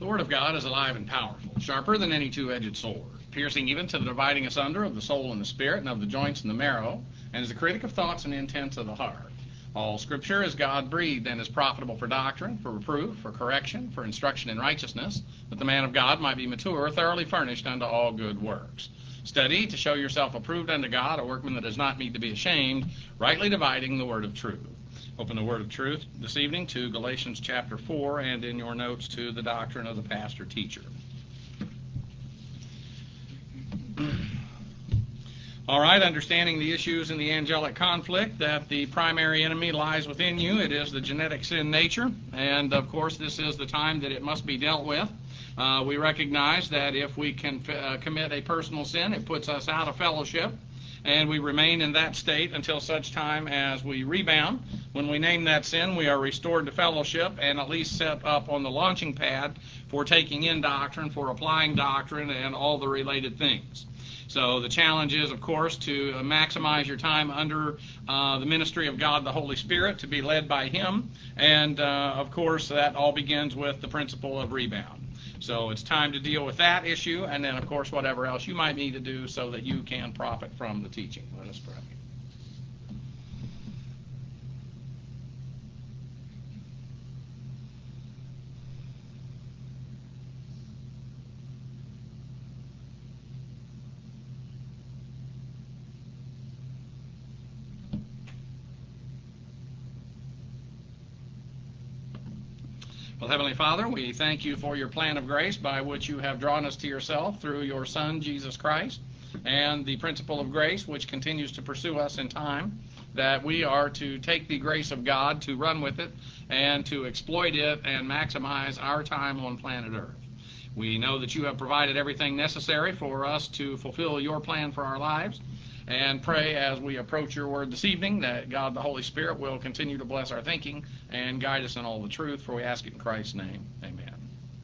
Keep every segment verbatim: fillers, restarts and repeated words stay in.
The Word of God is alive and powerful, sharper than any two-edged sword, piercing even to the dividing asunder of the soul and the spirit, and of the joints and the marrow, and is a critic of thoughts and intents of the heart. All Scripture is God-breathed and is profitable for doctrine, for reproof, for correction, for instruction in righteousness, that the man of God might be mature, thoroughly furnished unto all good works. Study to show yourself approved unto God, a workman that does not need to be ashamed, rightly dividing the word of truth. Open the word of truth this evening to Galatians chapter four, and in your notes to the doctrine of the pastor-teacher. All right, understanding the issues in the angelic conflict, that the primary enemy lies within you. It is the genetic sin nature, and of course this is the time that it must be dealt with. Uh, we recognize that if we can uh, commit a personal sin, it puts us out of fellowship, and we remain in that state until such time as we rebound. When we name that sin, we are restored to fellowship and at least set up on the launching pad for taking in doctrine, for applying doctrine, and all the related things. So the challenge is, of course, to maximize your time under uh, the ministry of God the Holy Spirit, to be led by Him, and uh, of course that all begins with the principle of rebound. So it's time to deal with that issue, and then, of course, whatever else you might need to do so that you can profit from the teaching. Let us pray. Well, Heavenly Father, we thank you for your plan of grace by which you have drawn us to yourself through your Son, Jesus Christ, and the principle of grace which continues to pursue us in time, that we are to take the grace of God, to run with it, and to exploit it and maximize our time on planet Earth. We know that you have provided everything necessary for us to fulfill your plan for our lives, and pray as we approach your word this evening that God the Holy Spirit will continue to bless our thinking and guide us in all the truth, for we ask it in Christ's name. Amen.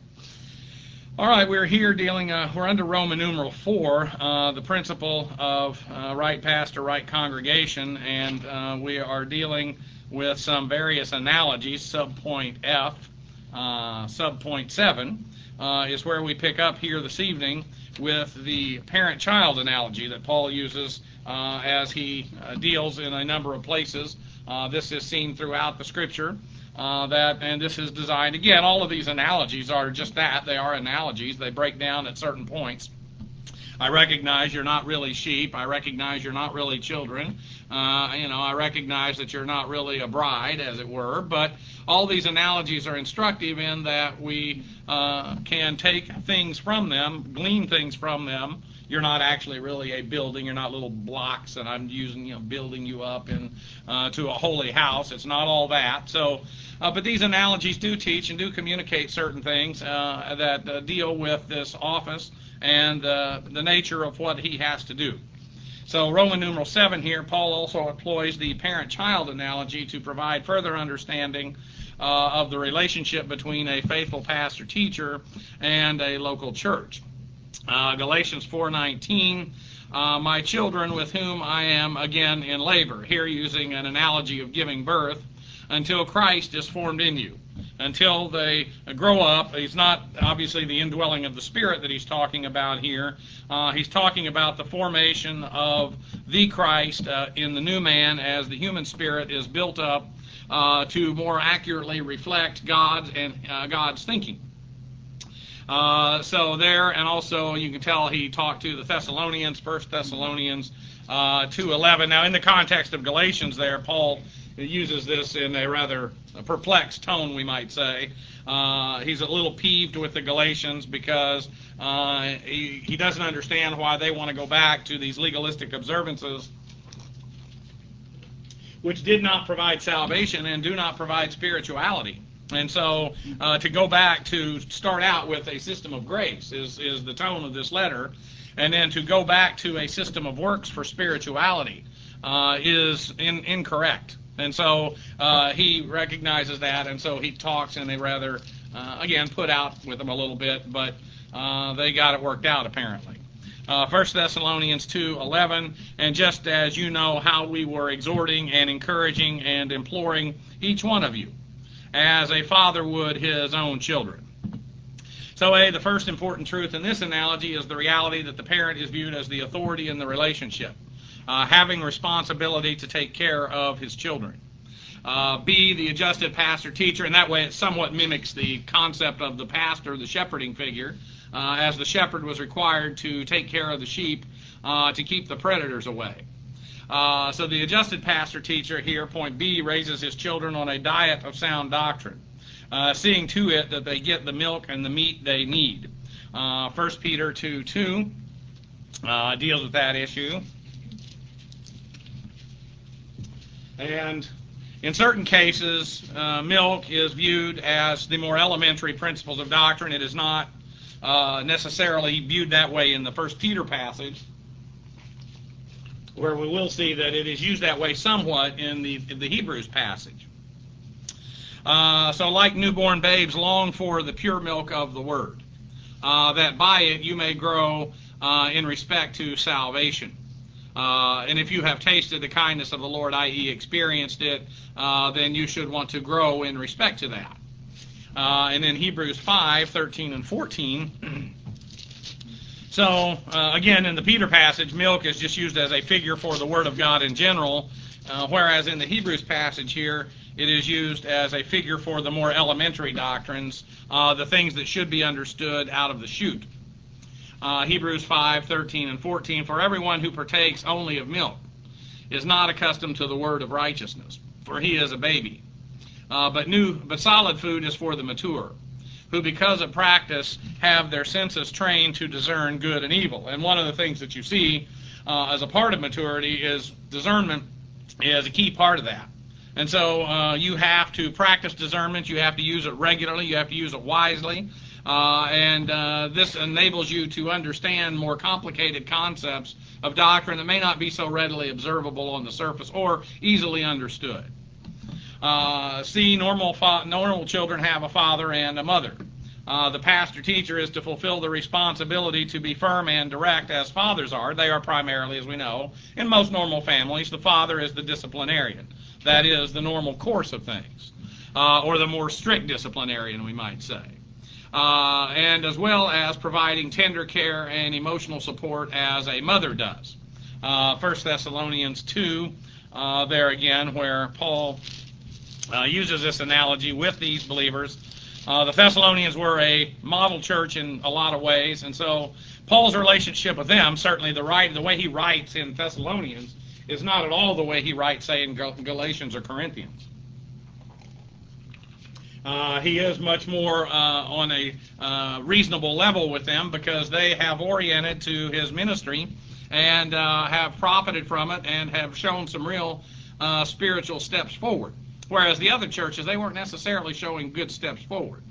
All right, we're here dealing, uh, we're under Roman numeral four, uh, the principle of uh, right pastor, right congregation, and uh, we are dealing with some various analogies. Subpoint F, uh, subpoint seven, uh, is where we pick up here this evening with the parent-child analogy that Paul uses uh, as he uh, deals in a number of places. Uh, this is seen throughout the Scripture. Uh, that and this is designed, again, all of these analogies are just that. They are analogies. They break down at certain points. I recognize you're not really sheep. I recognize you're not really children. Uh, you know, I recognize that you're not really a bride, as it were. But all these analogies are instructive in that we uh, can take things from them, glean things from them. You're not actually really a building. You're not little blocks, and I'm using, you know, building you up in uh, to a holy house. It's not all that. So, uh, but these analogies do teach and do communicate certain things uh, that uh, deal with this office and uh, the nature of what he has to do. So Roman numeral seven here, Paul also employs the parent-child analogy to provide further understanding uh, of the relationship between a faithful pastor-teacher and a local church. Uh, Galatians four nineteen, uh, my children with whom I am again in labor, here using an analogy of giving birth, until Christ is formed in you. Until they grow up. He's not obviously the indwelling of the Spirit that he's talking about here. Uh, he's talking about the formation of the Christ uh, in the new man as the human spirit is built up uh, to more accurately reflect God's and uh, God's thinking. Uh, so there, and also you can tell he talked to the Thessalonians, First Thessalonians uh, two eleven. Now in the context of Galatians there, Paul uses this in a rather perplexed tone, we might say. Uh, he's a little peeved with the Galatians because uh, he, he doesn't understand why they want to go back to these legalistic observances which did not provide salvation and do not provide spirituality. And so uh, to go back to start out with a system of grace is, is the tone of this letter, and then to go back to a system of works for spirituality uh, is in, incorrect. And so uh, he recognizes that, and so he talks, and they rather, uh, again, put out with him a little bit, but uh, they got it worked out, apparently. Uh, First Thessalonians two eleven, and just as you know how we were exhorting and encouraging and imploring each one of you, as a father would his own children. So A, the first important truth in this analogy is the reality that the parent is viewed as the authority in the relationship, uh, having responsibility to take care of his children. Uh, B, the adjusted pastor-teacher, and that way it somewhat mimics the concept of the pastor, the shepherding figure, uh, as the shepherd was required to take care of the sheep uh, to keep the predators away. Uh, so the adjusted pastor-teacher here, point B, raises his children on a diet of sound doctrine, uh, seeing to it that they get the milk and the meat they need. Uh, First Peter two two uh, deals with that issue. And in certain cases, uh, milk is viewed as the more elementary principles of doctrine. It is not uh, necessarily viewed that way in the First Peter passage, where we will see that it is used that way somewhat in the, in the Hebrews passage. Uh, so like newborn babes, long for the pure milk of the Word, uh, that by it you may grow uh, in respect to salvation. Uh, and if you have tasted the kindness of the Lord, that is experienced it, uh, then you should want to grow in respect to that. Uh, and then Hebrews five, thirteen and fourteen. So, uh, again, in the Peter passage, milk is just used as a figure for the Word of God in general, uh, whereas in the Hebrews passage here, it is used as a figure for the more elementary doctrines, uh, the things that should be understood out of the chute. Uh, Hebrews five, thirteen and fourteen, for everyone who partakes only of milk is not accustomed to the word of righteousness, for he is a baby. Uh, but new, but solid food is for the mature, who because of practice have their senses trained to discern good and evil. And one of the things that you see uh, as a part of maturity is discernment is a key part of that. And so uh, you have to practice discernment, you have to use it regularly, you have to use it wisely. Uh, and uh, this enables you to understand more complicated concepts of doctrine that may not be so readily observable on the surface or easily understood. Uh, see, normal, fa- normal children have a father and a mother. Uh, the pastor-teacher is to fulfill the responsibility to be firm and direct as fathers are. They are primarily, as we know, in most normal families, the father is the disciplinarian. That is the normal course of things, uh, or the more strict disciplinarian, we might say. Uh, and as well as providing tender care and emotional support as a mother does. Uh, First Thessalonians two, uh, there again, where Paul uh, uses this analogy with these believers. Uh, the Thessalonians were a model church in a lot of ways, and so Paul's relationship with them, certainly the right, the way he writes in Thessalonians, is not at all the way he writes, say, in Gal- Galatians or Corinthians. Uh, he is much more uh, on a uh, reasonable level with them because they have oriented to his ministry and uh, have profited from it and have shown some real uh, spiritual steps forward. Whereas the other churches, they weren't necessarily showing good steps forward.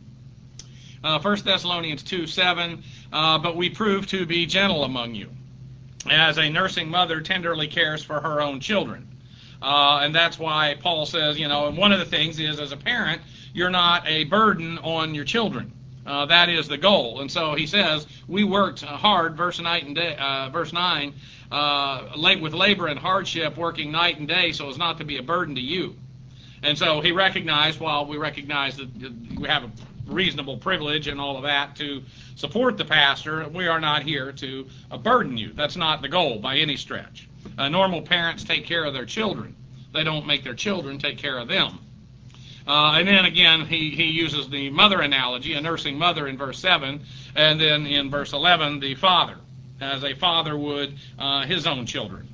Uh, First Thessalonians two seven, uh, but we prove to be gentle among you, as a nursing mother tenderly cares for her own children. Uh, and that's why Paul says, you know, and one of the things is, as a parent, you're not a burden on your children. Uh, that is the goal. And so he says, we worked hard, verse nine, and day, uh, verse nine uh, late with labor and hardship, working night and day so as not to be a burden to you. And so he recognized, while we recognize that we have a reasonable privilege and all of that to support the pastor, we are not here to uh, burden you. That's not the goal by any stretch. Uh, normal parents take care of their children. They don't make their children take care of them. Uh, and then again, he, he uses the mother analogy, a nursing mother in verse seven, and then in verse eleven, the father, as a father would uh, his own children.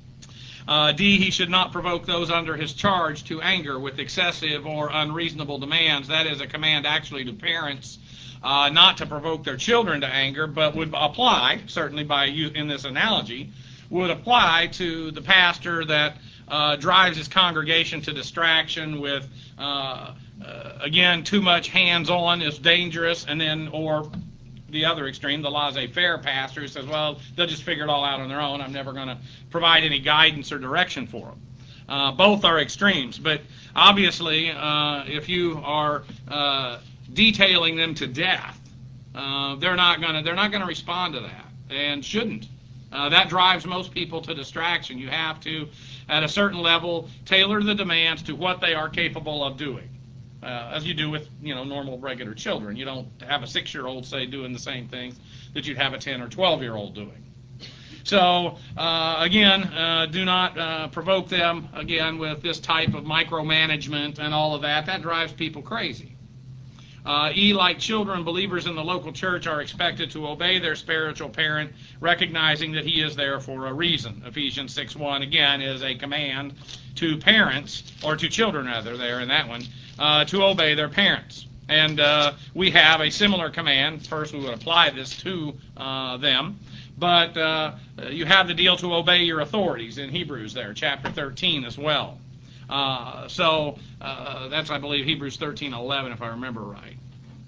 Uh, D, he should not provoke those under his charge to anger with excessive or unreasonable demands. That is a command actually to parents uh, not to provoke their children to anger, but would apply, certainly by in this analogy, would apply to the pastor that uh, drives his congregation to distraction with, uh, uh, again, too much hands-on is dangerous, and then, or the other extreme, the laissez-faire pastor who says, well, they'll just figure it all out on their own. I'm never going to provide any guidance or direction for them. Uh, both are extremes, but obviously, uh, if you are uh, detailing them to death, uh, they're not going to they're not going to respond to that, and shouldn't. Uh, that drives most people to distraction. You have to, at a certain level, tailor the demands to what they are capable of doing. uh, as you do with, you know, normal regular children. You don't have a six-year-old, say, doing the same things that you'd have a ten or twelve-year-old doing. So, uh, again, uh, do not uh, provoke them, again, with this type of micromanagement and all of that. That drives people crazy. Uh, e, like children, believers in the local church are expected to obey their spiritual parent, recognizing that he is there for a reason. Ephesians six one, again, is a command to parents, or to children, rather, there in that one, uh, to obey their parents. And uh, we have a similar command. First, we would apply this to uh, them. But uh, you have the deal to obey your authorities in Hebrews there, chapter thirteen as well. Uh, so uh, that's, I believe, Hebrews thirteen eleven, if I remember right.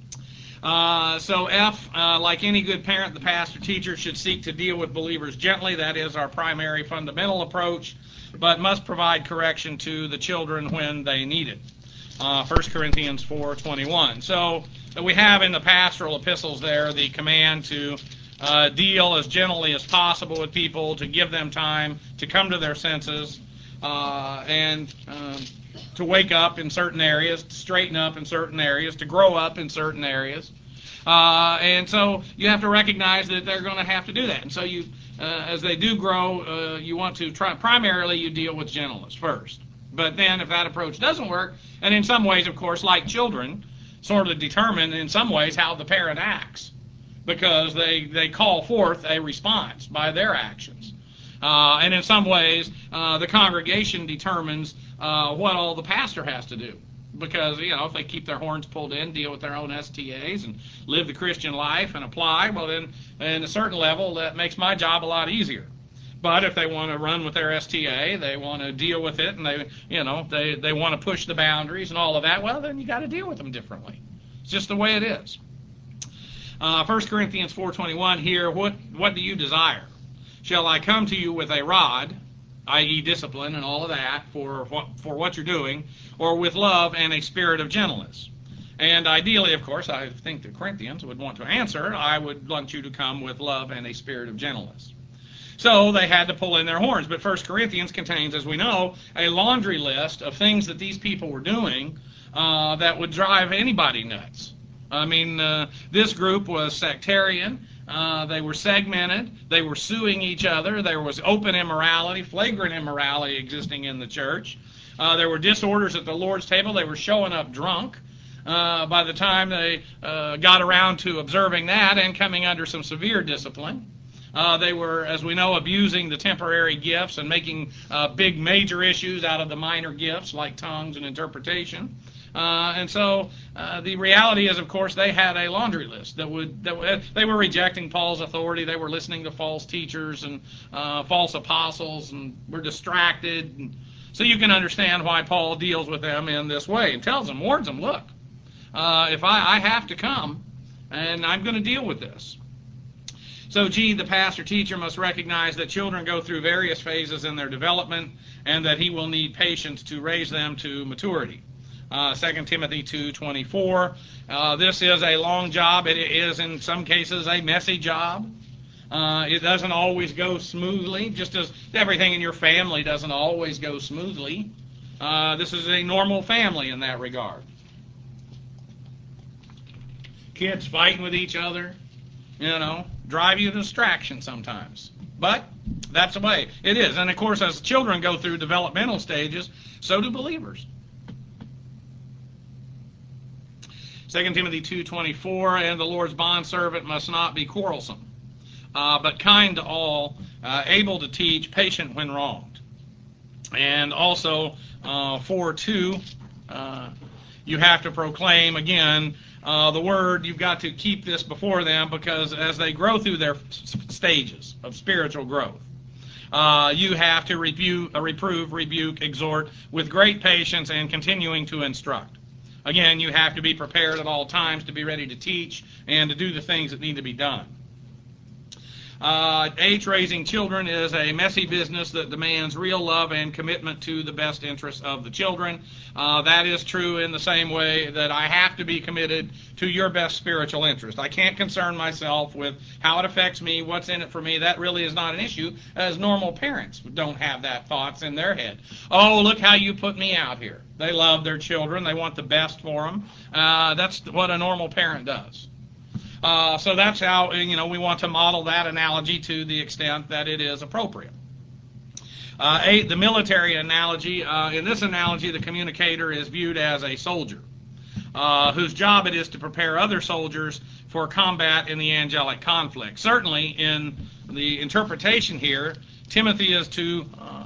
Uh, so F, uh, like any good parent, the pastor teacher should seek to deal with believers gently. That is our primary fundamental approach, but must provide correction to the children when they need it. Uh, First Corinthians four twenty-one. So we have in the pastoral epistles there the command to uh, deal as gently as possible with people, to give them time to come to their senses, Uh, and um, to wake up in certain areas, to straighten up in certain areas, to grow up in certain areas. Uh, and so you have to recognize that they're going to have to do that. And so you, uh, as they do grow, uh, you want to try, primarily you deal with gentleness first. But then if that approach doesn't work, and in some ways, of course, like children, sort of determine in some ways how the parent acts, because they, they call forth a response by their actions. Uh, and in some ways, uh, the congregation determines uh, what all the pastor has to do. Because, you know, if they keep their horns pulled in, deal with their own S T As, and live the Christian life and apply, well, then, at a certain level, that makes my job a lot easier. But if they want to run with their S T A, they want to deal with it, and they, you know, they, they want to push the boundaries and all of that, well, then you got to deal with them differently. It's just the way it is. Uh, First Corinthians four twenty-one here, what, what do you desire? Shall I come to you with a rod, that is discipline and all of that, for what, for what you're doing, or with love and a spirit of gentleness? And ideally, of course, I think the Corinthians would want to answer, I would want you to come with love and a spirit of gentleness. So they had to pull in their horns. But First Corinthians contains, as we know, a laundry list of things that these people were doing uh, that would drive anybody nuts. I mean, uh, this group was sectarian. Uh, they were segmented. They were suing each other. There was open immorality, flagrant immorality existing in the church. Uh, there were disorders at the Lord's table. They were showing up drunk uh, by the time they uh, got around to observing that and coming under some severe discipline. Uh, they were, as we know, abusing the temporary gifts and making uh, big major issues out of the minor gifts like tongues and interpretation. Uh, and so uh, the reality is, of course, they had a laundry list that would that they were rejecting Paul's authority. They were listening to false teachers and uh, false apostles, and were distracted. And so you can understand why Paul deals with them in this way and tells them, warns them, look, uh, if I, I have to come, and I'm going to deal with this. So, G, the pastor teacher must recognize that children go through various phases in their development, and that he will need patience to raise them to maturity. Uh, Second Timothy two twenty-four. Uh, this is a long job. It is, in some cases, a messy job. Uh, it doesn't always go smoothly, just as everything in your family doesn't always go smoothly. Uh, this is a normal family in that regard. Kids fighting with each other, you know, drive you to distraction sometimes. But that's the way it is. And, of course, as children go through developmental stages, so do believers. Second Timothy two twenty-four, and the Lord's bondservant must not be quarrelsome, uh, but kind to all, uh, able to teach, patient when wronged. And also, uh, four two, uh, you have to proclaim, again, uh, the word. You've got to keep this before them, because as they grow through their stages of spiritual growth, uh, you have to rebuke, uh, reprove, rebuke, exhort with great patience and continuing to instruct. Again, you have to be prepared at all times to be ready to teach and to do the things that need to be done. Uh, H, raising children is a messy business that demands real love and commitment to the best interests of the children. Uh, that is true in the same way that I have to be committed to your best spiritual interest. I can't concern myself with how it affects me, what's in it for me. That really is not an issue, as normal parents don't have that thoughts in their head. Oh, look how you put me out here. They love their children. They want the best for them. Uh, that's what a normal parent does. Uh, so that's how, you know, we want to model that analogy to the extent that it is appropriate. Uh, eight, the military analogy. Uh, in this analogy, the communicator is viewed as a soldier, uh, whose job it is to prepare other soldiers for combat in the angelic conflict. Certainly, in the interpretation here, Timothy is to uh,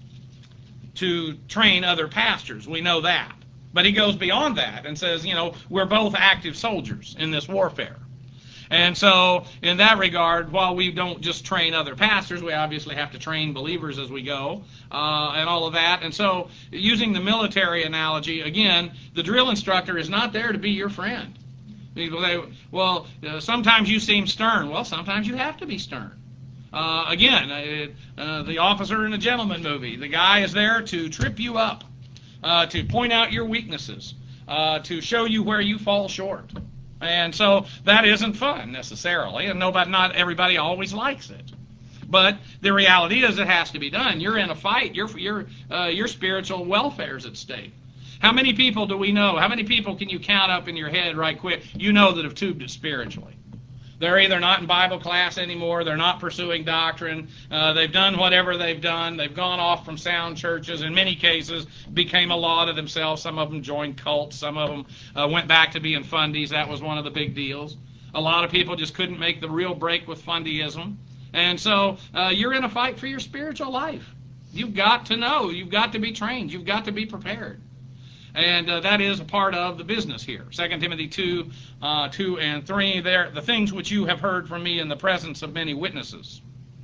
to train other pastors. We know that. But he goes beyond that and says, you know, we're both active soldiers in this warfare. And so, in that regard, while we don't just train other pastors, we obviously have to train believers as we go, uh, and all of that. And so, using the military analogy, again, the drill instructor is not there to be your friend. People say, well, uh, sometimes you seem stern. Well, sometimes you have to be stern. Uh, again, uh, uh, the Officer in a Gentleman movie, the guy is there to trip you up, uh, to point out your weaknesses, uh, to show you where you fall short. And so that isn't fun necessarily, and nobody, not everybody always likes it. But the reality is it has to be done. You're in a fight. Your your uh, your spiritual welfare is at stake. How many people do we know? How many people can you count up in your head right quick? You know that have tubed it spiritually. They're either not in Bible class anymore, they're not pursuing doctrine, uh, they've done whatever they've done, they've gone off from sound churches, in many cases became a law to themselves. Some of them joined cults, some of them uh, went back to being fundies. That was one of the big deals. A lot of people just couldn't make the real break with fundyism. And so uh, you're in a fight for your spiritual life. You've got to know, you've got to be trained, you've got to be prepared. And uh, that is a part of the business here. Second Timothy two, uh, two and three, there, the things which you have heard from me in the presence of many witnesses.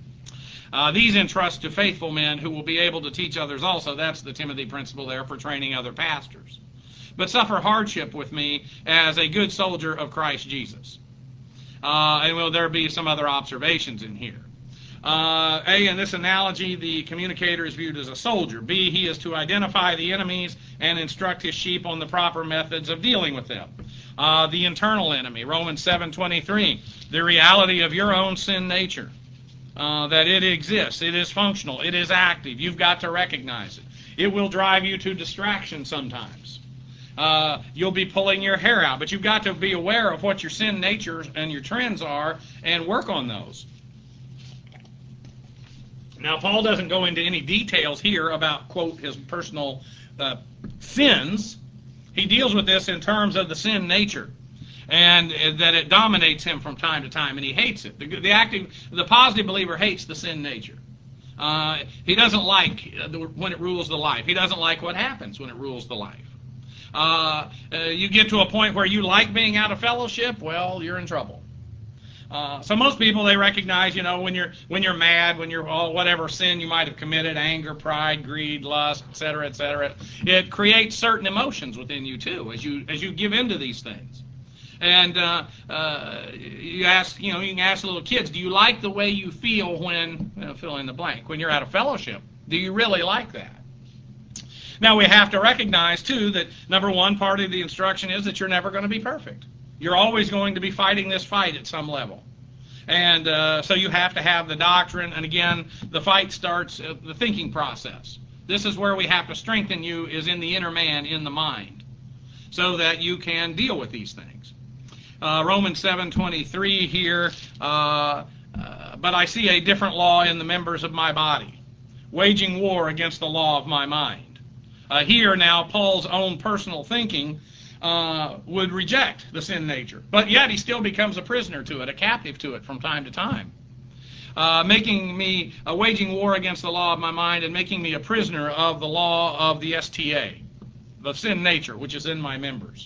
Uh, these entrust to faithful men who will be able to teach others also. That's the Timothy principle there for training other pastors. But suffer hardship with me as a good soldier of Christ Jesus. Uh, and will there be some other observations in here? Uh, A, in this analogy, the communicator is viewed as a soldier. B, he is to identify the enemies and instruct his sheep on the proper methods of dealing with them. Uh, the internal enemy, Romans seven twenty-three, the reality of your own sin nature, uh, that it exists, it is functional, it is active. You've got to recognize it. It will drive you to distraction sometimes. Uh, you'll be pulling your hair out, but you've got to be aware of what your sin nature and your trends are and work on those. Now, Paul doesn't go into any details here about, quote, his personal uh, sins. He deals with this in terms of the sin nature, and uh, that it dominates him from time to time, and he hates it. The, the active, the positive believer hates the sin nature. Uh, he doesn't like the, when it rules the life. He doesn't like what happens when it rules the life. Uh, uh, you get to a point where you like being out of fellowship, well, you're in trouble. Uh, so most people, they recognize, you know, when you're when you're mad, when you're oh, whatever sin you might have committed, anger, pride, greed, lust, et cetera, et cetera, it creates certain emotions within you too as you as you give into these things. And uh, uh, you ask, you know, you can ask little kids, do you like the way you feel when, you know, fill in the blank, when you're out of fellowship? Do you really like that? Now we have to recognize too that number one part of the instruction is that you're never going to be perfect. You're always going to be fighting this fight at some level. And uh, so you have to have the doctrine, and again, the fight starts at the thinking process. This is where we have to strengthen you, is in the inner man, in the mind, so that you can deal with these things. Uh, Romans seven twenty-three here, uh, uh, but I see a different law in the members of my body, waging war against the law of my mind. Uh, here now, Paul's own personal thinking Uh, would reject the sin nature, but yet he still becomes a prisoner to it, a captive to it from time to time, uh, making me uh, waging war against the law of my mind and making me a prisoner of the law of the S T A, the sin nature which is in my members.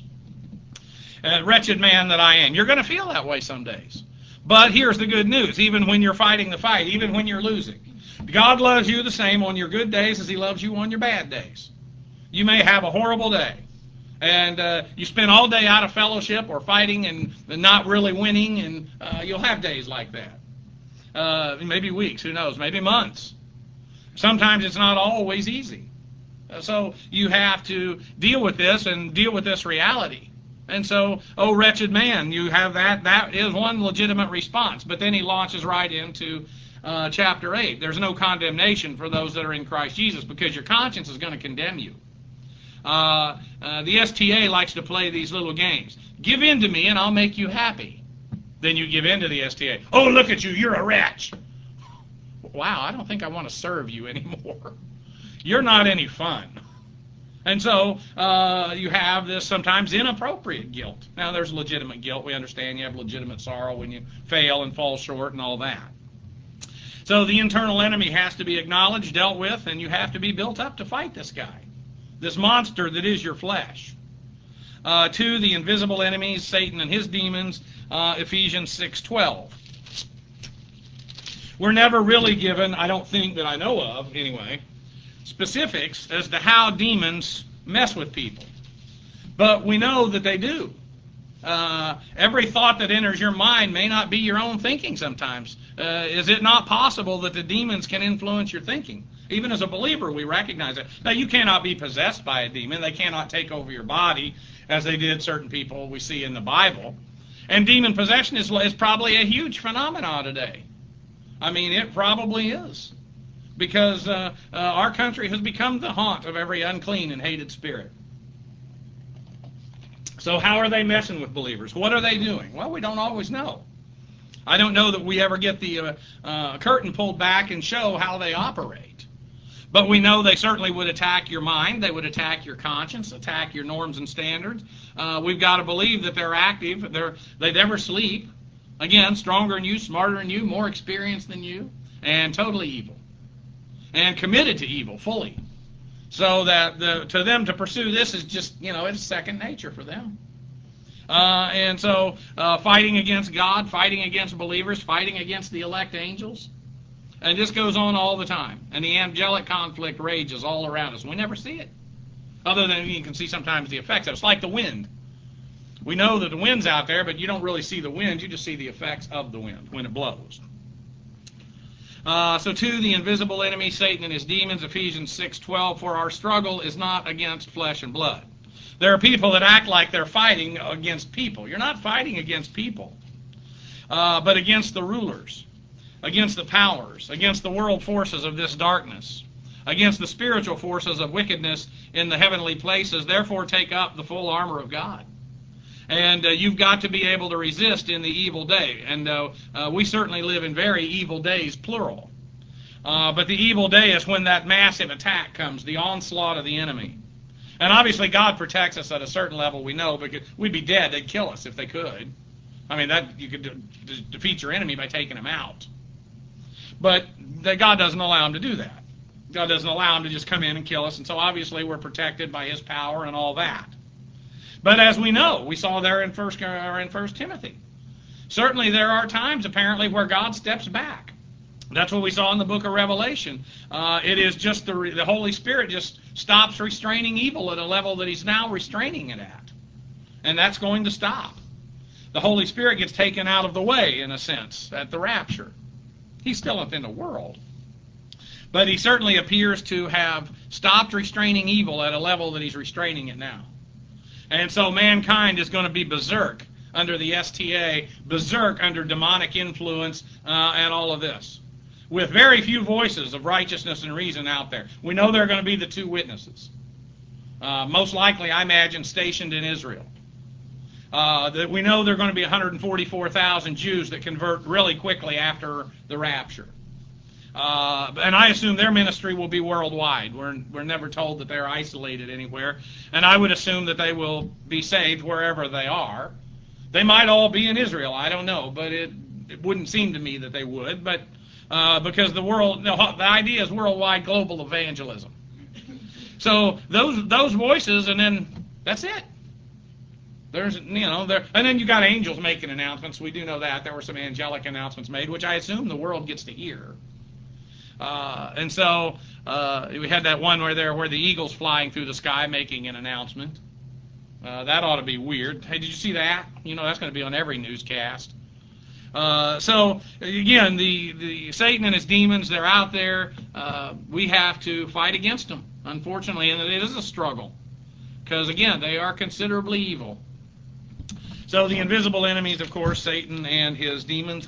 Uh, wretched man that I am. You're going to feel that way some days, but here's the good news: even when you're fighting the fight, even when you're losing, God loves you the same on your good days as He loves you on your bad days. You may have a horrible day, and uh, you spend all day out of fellowship or fighting and, and not really winning, and uh, you'll have days like that. Uh, maybe weeks, who knows, maybe months. Sometimes it's not always easy. Uh, so you have to deal with this and deal with this reality. And so, oh, wretched man, you have that. That is one legitimate response. But then he launches right into uh, chapter eight. There's no condemnation for those that are in Christ Jesus, because your conscience is going to condemn you. Uh, uh, the S T A likes to play these little games. Give in to me and I'll make you happy. Then you give in to the S T A. Oh, look at you, you're a wretch. Wow, I don't think I want to serve you anymore. You're not any fun. And so uh, you have this sometimes inappropriate guilt. Now, there's legitimate guilt. We understand you have legitimate sorrow when you fail and fall short and all that. So the internal enemy has to be acknowledged, dealt with, and you have to be built up to fight this guy, this monster that is your flesh. Uh, two, the invisible enemies, Satan and his demons, uh, Ephesians six twelve. We're never really given, I don't think that I know of anyway, specifics as to how demons mess with people. But we know that they do. Uh, every thought that enters your mind may not be your own thinking sometimes. Uh, is it not possible that the demons can influence your thinking? Even as a believer, we recognize it. Now, you cannot be possessed by a demon. They cannot take over your body as they did certain people we see in the Bible. And demon possession is, is probably a huge phenomenon today. I mean, it probably is. Because uh, uh, our country has become the haunt of every unclean and hated spirit. So how are they messing with believers? What are they doing? Well, we don't always know. I don't know that we ever get the uh, uh, curtain pulled back and show how they operate. But we know they certainly would attack your mind. They would attack your conscience, attack your norms and standards. Uh, we've got to believe that they're active. They're, they never sleep. Again, stronger than you, smarter than you, more experienced than you, and totally evil. And committed to evil fully. So that the, to them to pursue this is just, you know, it's second nature for them. Uh, and so uh, fighting against God, fighting against believers, fighting against the elect angels. And this goes on all the time. And the angelic conflict rages all around us. We never see it. Other than you can see sometimes the effects of it. It's like the wind. We know that the wind's out there, but you don't really see the wind. You just see the effects of the wind when it blows. Uh, so two, the invisible enemy, Satan and his demons, Ephesians six twelve, for our struggle is not against flesh and blood. There are people that act like they're fighting against people. You're not fighting against people, uh, but against the rulers, against the powers, against the world forces of this darkness, against the spiritual forces of wickedness in the heavenly places. Therefore, take up the full armor of God. And uh, you've got to be able to resist in the evil day. And uh, uh, we certainly live in very evil days, plural. Uh, but the evil day is when that massive attack comes, the onslaught of the enemy. And obviously God protects us at a certain level, we know, because we'd be dead. They'd kill us if they could. I mean, that you could de- de- defeat your enemy by taking him out. But that God doesn't allow him to do that. God doesn't allow him to just come in and kill us. And so obviously we're protected by his power and all that. But as we know, we saw there in First or in First Timothy, certainly there are times apparently where God steps back. That's what we saw in the book of Revelation. Uh, it is just the, the Holy Spirit just stops restraining evil at a level that he's now restraining it at. And that's going to stop. The Holy Spirit gets taken out of the way, in a sense, at the rapture. He's still in the world. But he certainly appears to have stopped restraining evil at a level that he's restraining it now. And so mankind is going to be berserk under the S T A, berserk under demonic influence uh, and all of this, with very few voices of righteousness and reason out there. We know there are going to be the two witnesses. Uh, most likely, I imagine, stationed in Israel. Uh, that we know there are going to be one hundred forty-four thousand Jews that convert really quickly after the rapture. Uh, and I assume their ministry will be worldwide. We're, we're never told that they're isolated anywhere. And I would assume that they will be saved wherever they are. They might all be in Israel. I don't know. But it, it wouldn't seem to me that they would. But uh, because the world, no, the idea is worldwide global evangelism. So those those voices, and then that's it. There's, you know, there, and then you got angels making announcements. We do know that. There were some angelic announcements made, which I assume the world gets to hear. Uh, and so uh, we had that one where there where the eagle's flying through the sky making an announcement. Uh, that ought to be weird. Hey, did you see that? You know, that's going to be on every newscast. Uh, so again, the, the Satan and his demons, they're out there. Uh, we have to fight against them, unfortunately, and it is a struggle because again, they are considerably evil. So the invisible enemies, of course, Satan and his demons.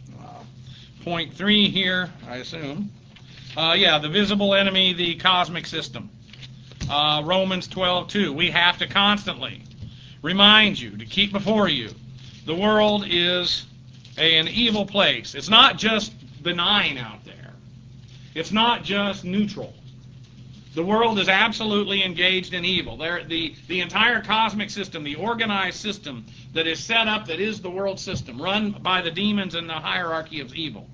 Point three here, I assume. Uh, yeah, the visible enemy, the cosmic system. Uh, Romans twelve two. We have to constantly remind you, to keep before you, the world is a, an evil place. It's not just benign out there. It's not just neutral. The world is absolutely engaged in evil. There, the, the entire cosmic system, the organized system that is set up, that is the world system, run by the demons and the hierarchy of evil.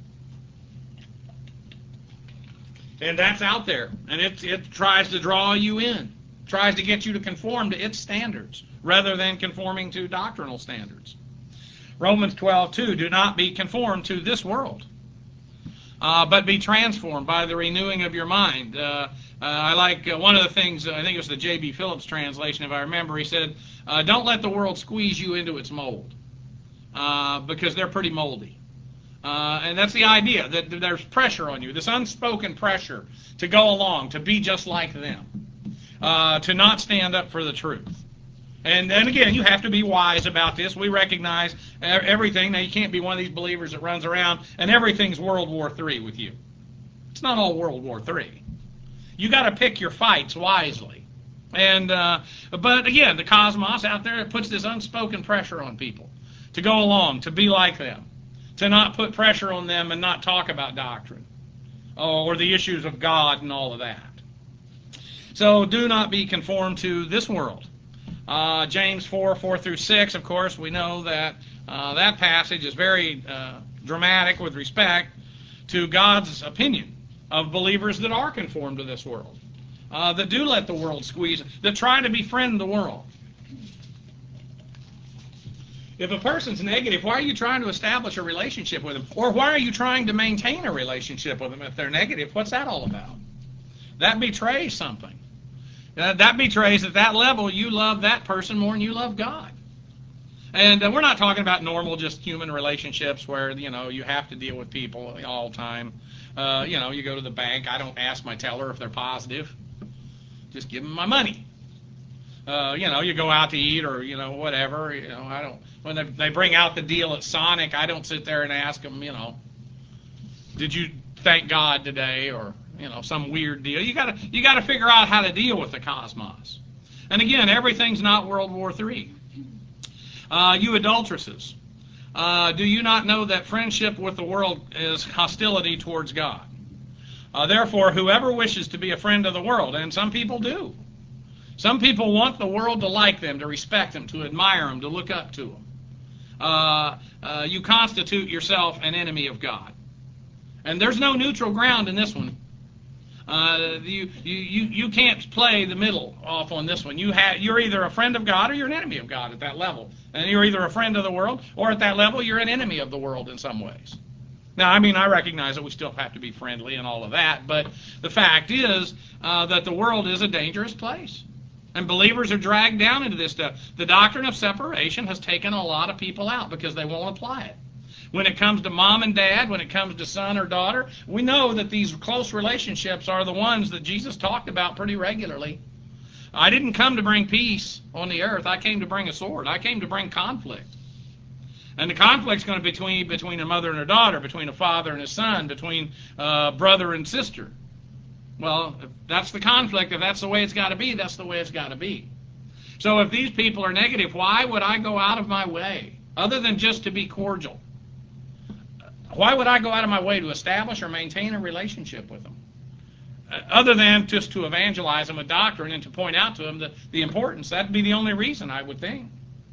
And that's out there. And it, it tries to draw you in, tries to get you to conform to its standards, rather than conforming to doctrinal standards. Romans twelve two, do not be conformed to this world, uh, but be transformed by the renewing of your mind. Uh, uh, I like uh, one of the things, I think it was the J B Phillips translation, if I remember, he said, uh, don't let the world squeeze you into its mold, uh, because they're pretty moldy. Uh, and that's the idea, that there's pressure on you, this unspoken pressure to go along, to be just like them, uh, to not stand up for the truth. And then again, you have to be wise about this. We recognize everything. Now, you can't be one of these believers that runs around and everything's World War Three with you. It's not all World War Three. You got to pick your fights wisely. And uh, but again, the cosmos out there, it puts this unspoken pressure on people to go along, to be like them, to not put pressure on them and not talk about doctrine or the issues of God and all of that. So do not be conformed to this world. Uh, James four, four through six, of course, we know that uh, that passage is very uh, dramatic with respect to God's opinion of believers that are conformed to this world, uh, that do let the world squeeze, that try to befriend the world. If a person's negative, why are you trying to establish a relationship with them? Or why are you trying to maintain a relationship with them if they're negative? What's that all about? That betrays something. Uh, that betrays at that level you love that person more than you love God. And uh, we're not talking about normal, just human relationships where, you know, you have to deal with people all the time. Uh, you know, you go to the bank. I don't ask my teller if they're positive. Just give them my money. Uh, you know, you go out to eat or, you know, whatever. You know, I don't. When they, they bring out the deal at Sonic, I don't sit there and ask them, you know, did you thank God today, or you know, some weird deal. You gotta you gotta figure out how to deal with the cosmos. And again, everything's not World War Three. Uh, you adulteresses, uh, do you not know that friendship with the world is hostility towards God? Uh, therefore, whoever wishes to be a friend of the world, and some people do. Some people want the world to like them, to respect them, to admire them, to look up to them. Uh, uh, you constitute yourself an enemy of God. And there's no neutral ground in this one. Uh, you, you, you, you can't play the middle off on this one. You have, you're either a friend of God or you're an enemy of God at that level. And you're either a friend of the world, or at that level you're an enemy of the world in some ways. Now, I mean, I recognize that we still have to be friendly and all of that, but the fact is uh, that the world is a dangerous place. And believers are dragged down into this stuff. The doctrine of separation has taken a lot of people out because they won't apply it. When it comes to mom and dad, when it comes to son or daughter, we know that these close relationships are the ones that Jesus talked about pretty regularly. I didn't come to bring peace on the earth. I came to bring a sword. I came to bring conflict. And the conflict's going to be between, between a mother and her daughter, between a father and his son, between uh, brother and sister. Well, if that's the conflict. If that's the way it's got to be, that's the way it's got to be. So if these people are negative, why would I go out of my way, other than just to be cordial? Why would I go out of my way to establish or maintain a relationship with them? Uh, other than just to evangelize them with doctrine and to point out to them the, the importance. That'd be the only reason, I would think.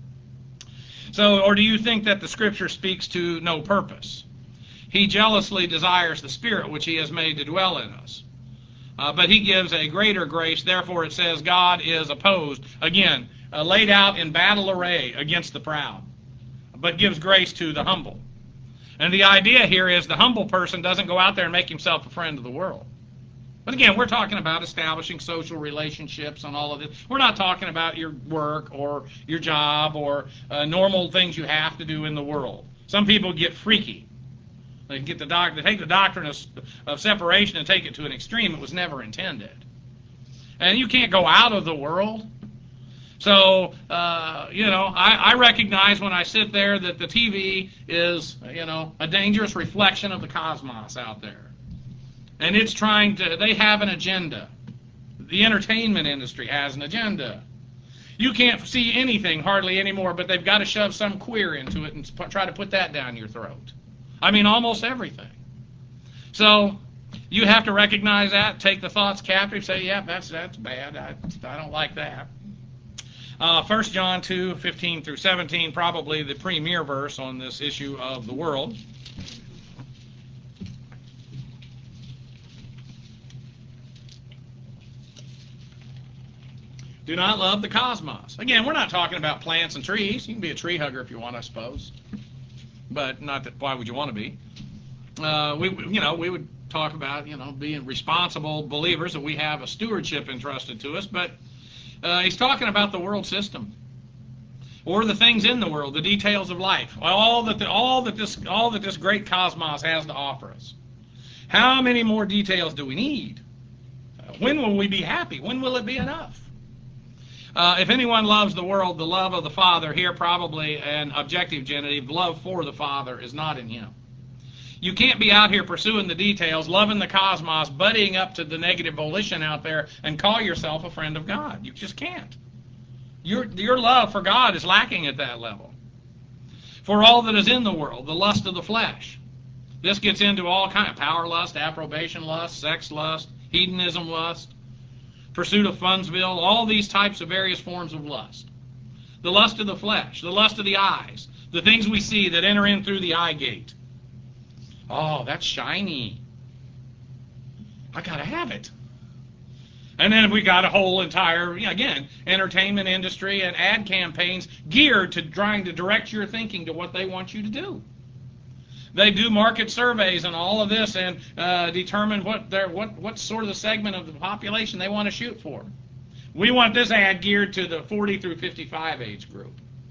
So, or do you think that the Scripture speaks to no purpose? He jealously desires the Spirit which He has made to dwell in us. Uh, but He gives a greater grace. Therefore it says God is opposed, again, uh, laid out in battle array against the proud, but gives grace to the humble. And the idea here is the humble person doesn't go out there and make himself a friend of the world. But again, we're talking about establishing social relationships and all of this. We're not talking about your work or your job or uh, normal things you have to do in the world. Some people get freaky. They get the doc- they take the doctrine of, of separation and take it to an extreme it was never intended. And you can't go out of the world. So, uh, you know, I, I recognize when I sit there that the T V is, you know, a dangerous reflection of the cosmos out there. And it's trying to, they have an agenda. The entertainment industry has an agenda. You can't see anything hardly anymore, but they've got to shove some queer into it and try to put that down your throat. I mean, almost everything. So you have to recognize that, take the thoughts captive, say, yeah, that's that's bad. I, I don't like that. Uh, First John two, fifteen through seventeen, probably the premier verse on this issue of the world. Do not love the cosmos. Again, we're not talking about plants and trees. You can be a tree hugger if you want, I suppose. But not that. Why would you want to be? Uh, we, you know, we would talk about, you know, being responsible believers, that we have a stewardship entrusted to us. But uh, he's talking about the world system, or the things in the world, the details of life, all that the, all that this all that this great cosmos has to offer us. How many more details do we need? Uh, when will we be happy? When will it be enough? Uh, if anyone loves the world, the love of the Father, here probably an objective genitive, love for the Father is not in him. You can't be out here pursuing the details, loving the cosmos, buddying up to the negative volition out there, and call yourself a friend of God. You just can't. Your, your love for God is lacking at that level. For all that is in the world, the lust of the flesh. This gets into all kind of power lust, approbation lust, sex lust, hedonism lust, pursuit of fundsville, all these types of various forms of lust. The lust of the flesh, the lust of the eyes, the things we see that enter in through the eye gate. Oh, that's shiny. I got to have it. And then we got a whole entire, again, entertainment industry and ad campaigns geared to trying to direct your thinking to what they want you to do. They do market surveys and all of this, and uh, determine what their what what sort of the segment of the population they want to shoot for. We want this ad geared to the forty through fifty-five age group,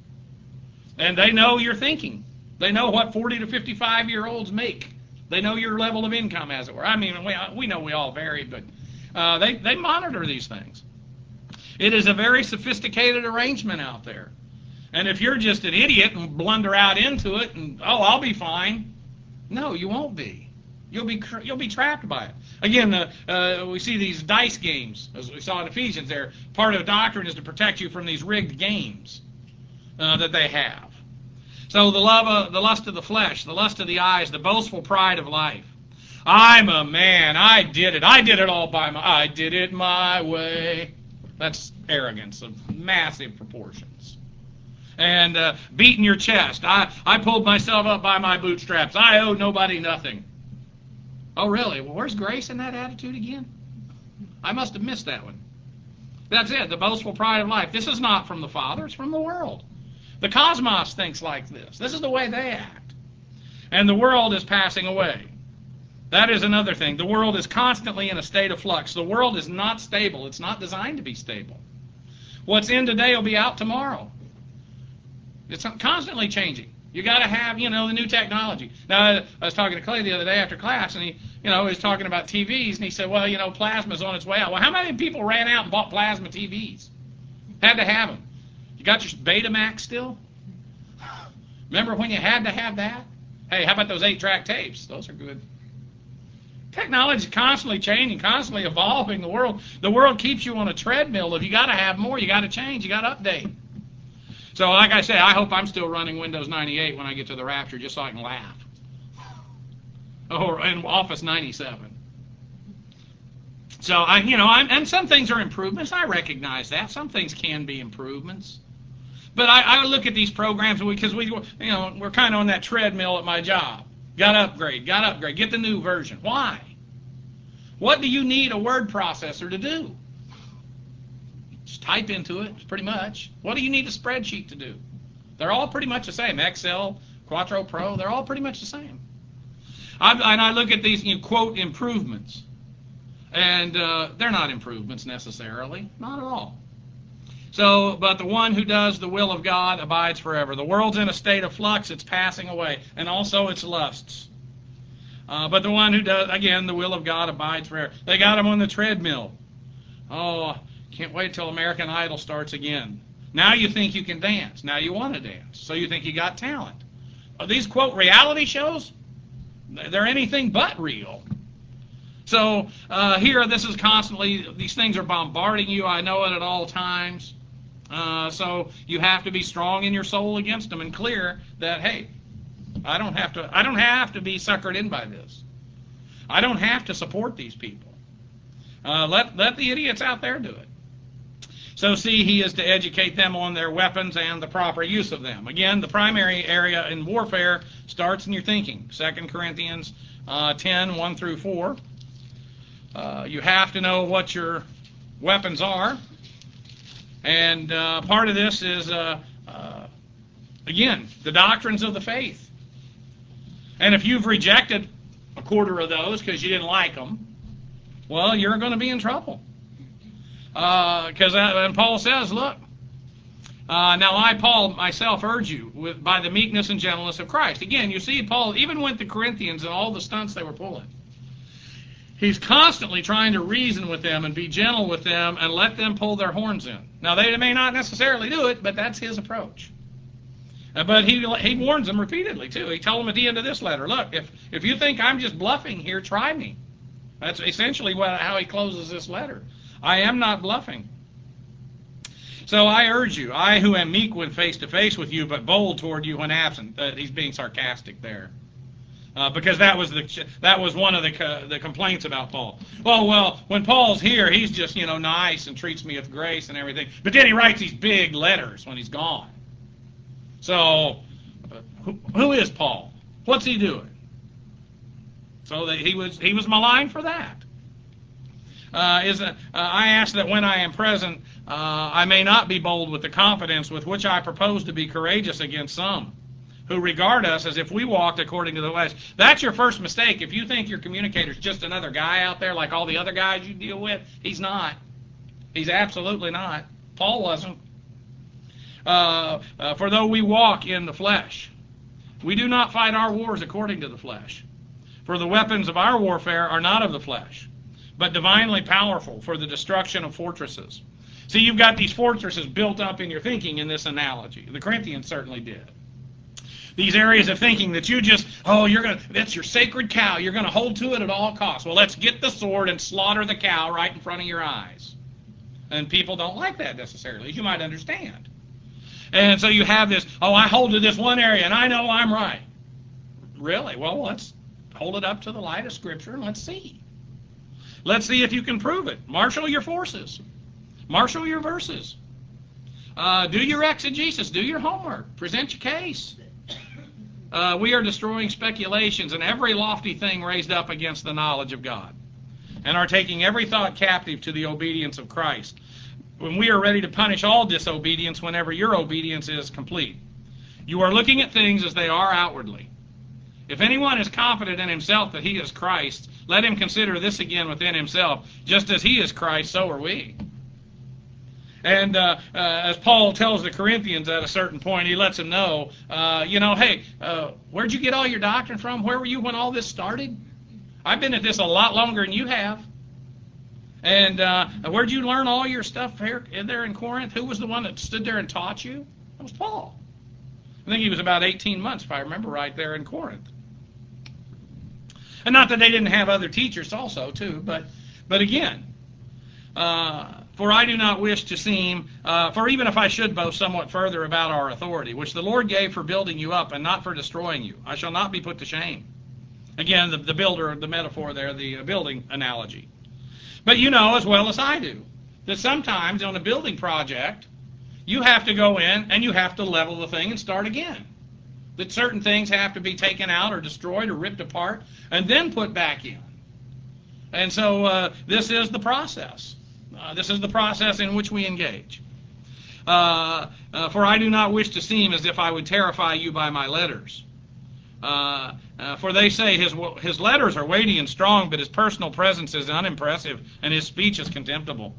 and they know your thinking. They know what forty to fifty-five year olds make. They know your level of income, as it were. I mean, we we know we all vary, but uh, they they monitor these things. It is a very sophisticated arrangement out there, and if you're just an idiot and blunder out into it, and oh, I'll be fine. No, you won't be. You'll be you'll be trapped by it. Again, uh, uh, we see these dice games, as we saw in Ephesians there. Part of the doctrine is to protect you from these rigged games uh, that they have. So the love of, the lust of the flesh, the lust of the eyes, the boastful pride of life. I'm a man. I did it. I did it all by my. I did it my way. That's arrogance of massive proportions. And uh, beating your chest. I, I pulled myself up by my bootstraps. I owe nobody nothing. Oh, really? Well, where's grace in that attitude again? I must have missed that one. That's it, the boastful pride of life. This is not from the Father, it's from the world. The cosmos thinks like this. This is the way they act. And the world is passing away. That is another thing. The world is constantly in a state of flux. The world is not stable. It's not designed to be stable. What's in today will be out tomorrow. It's constantly changing. You got to have, you know, the new technology. Now, I was talking to Clay the other day after class, and he, you know, he was talking about T Vs, and he said, well, you know, plasma's on its way out. Well, how many people ran out and bought plasma T Vs? Had to have them. You got your Betamax still? Remember when you had to have that? Hey, how about those eight-track tapes? Those are good. Technology is constantly changing, constantly evolving. The world, the world keeps you on a treadmill. If you got to have more, you got to change, you got to update. So, like I say, I hope I'm still running Windows ninety-eight when I get to the rapture, just so I can laugh. Or and Office ninety-seven. So, I, you know, I'm, and some things are improvements. I recognize that. Some things can be improvements. But I, I look at these programs because we, you know, we're kind of on that treadmill at my job. Got to upgrade. Got to upgrade. Get the new version. Why? What do you need a word processor to do? Just type into it, pretty much. What do you need a spreadsheet to do? They're all pretty much the same. Excel, Quattro Pro, they're all pretty much the same. I, and I look at these, you know, quote, improvements. And uh, they're not improvements necessarily. Not at all. So, but the one who does the will of God abides forever. The world's in a state of flux. It's passing away. And also its lusts. Uh, but the one who does, again, the will of God abides forever. They got him on the treadmill. Oh, can't wait till American Idol starts again. Now you think you can dance. Now you want to dance. So you think you got talent. Are these, quote, reality shows? They're anything but real. So uh, here, this is constantly, these things are bombarding you. I know it at all times. Uh, so you have to be strong in your soul against them and clear that, hey, I don't have to. I don't have to be suckered in by this. I don't have to support these people. Uh, let let the idiots out there do it. So see, he is to educate them on their weapons and the proper use of them. Again, the primary area in warfare starts in your thinking. Second Corinthians uh, ten, one through four. Uh, you have to know what your weapons are. And uh, part of this is, uh, uh, again, the doctrines of the faith. And if you've rejected a quarter of those because you didn't like them, well, you're going to be in trouble. Because uh, and Paul says, look, uh, now I, Paul, myself urge you with, by the meekness and gentleness of Christ. Again, you see, Paul even went to Corinthians and all the stunts they were pulling. He's constantly trying to reason with them and be gentle with them and let them pull their horns in. Now, they may not necessarily do it, but that's his approach. Uh, but he he warns them repeatedly, too. He told them at the end of this letter, look, if, if you think I'm just bluffing here, try me. That's essentially what, how he closes this letter. I am not bluffing. So I urge you, I who am meek when face to face with you, but bold toward you when absent. Uh, he's being sarcastic there. Uh, because that was the that was one of the uh, the complaints about Paul. Oh well, when Paul's here, he's just you know nice and treats me with grace and everything. But then he writes these big letters when he's gone. So uh, who, who is Paul? What's he doing? So that he was he was maligned for that. Uh, is uh, I ask that when I am present, uh, I may not be bold with the confidence with which I propose to be courageous against some who regard us as if we walked according to the flesh. That's your first mistake. If you think your communicator's just another guy out there like all the other guys you deal with, he's not. He's absolutely not. Paul wasn't. Uh, uh, for though we walk in the flesh, we do not fight our wars according to the flesh. For the weapons of our warfare are not of the flesh, but divinely powerful for the destruction of fortresses. See, you've got these fortresses built up in your thinking in this analogy. The Corinthians certainly did. These areas of thinking that you just, oh, you're going to, that's your sacred cow. You're going to hold to it at all costs. Well, let's get the sword and slaughter the cow right in front of your eyes. And people don't like that necessarily, as you might understand. And so you have this, oh, I hold to this one area and I know I'm right. Really? Well, let's hold it up to the light of Scripture and let's see. Let's see if you can prove it. Marshal your forces. Marshal your verses. Uh, do your exegesis. Do your homework. Present your case. Uh, we are destroying speculations and every lofty thing raised up against the knowledge of God, and are taking every thought captive to the obedience of Christ. When we are ready to punish all disobedience whenever your obedience is complete. You are looking at things as they are outwardly. If anyone is confident in himself that he is Christ, let him consider this again within himself. Just as he is Christ, so are we. And uh, uh, as Paul tells the Corinthians at a certain point, he lets them know, uh, you know, hey, uh, where'd you get all your doctrine from? Where were you when all this started? I've been at this a lot longer than you have. And uh, where'd you learn all your stuff here, there in Corinth? Who was the one that stood there and taught you? It was Paul. I think he was about eighteen months, if I remember right, there in Corinth. And not that they didn't have other teachers also, too, but, but again, uh, for I do not wish to seem, uh, for even if I should boast somewhat further about our authority, which the Lord gave for building you up and not for destroying you, I shall not be put to shame. Again, the, the builder, the metaphor there, the building analogy. But you know as well as I do that sometimes on a building project, you have to go in and you have to level the thing and start again. That certain things have to be taken out or destroyed or ripped apart and then put back in. And so uh, this is the process. Uh, this is the process in which we engage. Uh, uh, for I do not wish to seem as if I would terrify you by my letters. Uh, uh, for they say his his letters are weighty and strong, but his personal presence is unimpressive, and his speech is contemptible.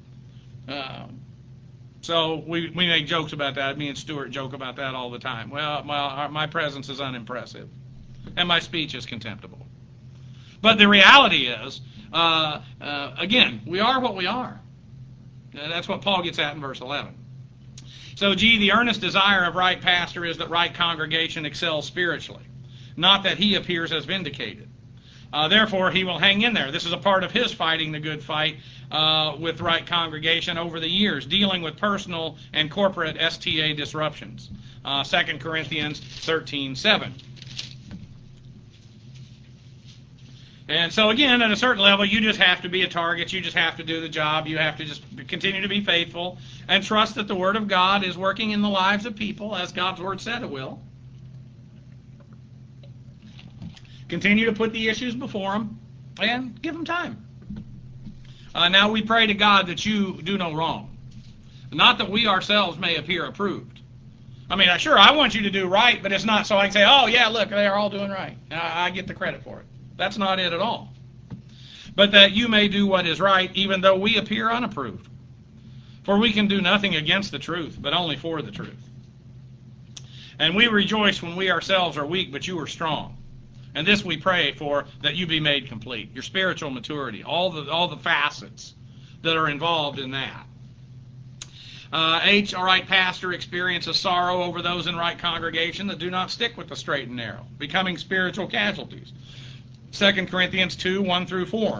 Uh, so we, we make jokes about that. Me and Stuart joke about that all the time. Well, my, my presence is unimpressive, and my speech is contemptible. But the reality is, uh, uh, again, we are what we are. Uh, that's what Paul gets at in verse eleven. So, gee, the earnest desire of right pastor is that right congregation excels spiritually, not that he appears as vindicated. Uh, therefore, he will hang in there. This is a part of his fighting the good fight uh, with right congregation over the years, dealing with personal and corporate S T A disruptions. Uh, Second Corinthians thirteen seven. And so again, at a certain level, you just have to be a target. You just have to do the job. You have to just continue to be faithful and trust that the Word of God is working in the lives of people as God's Word said it will. Continue to put the issues before them and give them time. Uh, now we pray to God that you do no wrong. Not that we ourselves may appear approved. I mean, sure, I want you to do right, but it's not so I can say, oh, yeah, look, they're all doing right. I, I get the credit for it. That's not it at all. But that you may do what is right, even though we appear unapproved. For we can do nothing against the truth, but only for the truth. And we rejoice when we ourselves are weak, but you are strong. And this we pray for, that you be made complete. Your spiritual maturity, all the all the facets that are involved in that. Uh, H, all right, pastor experiences sorrow over those in right congregation that do not stick with the straight and narrow, becoming spiritual casualties. Second Corinthians two, one through four.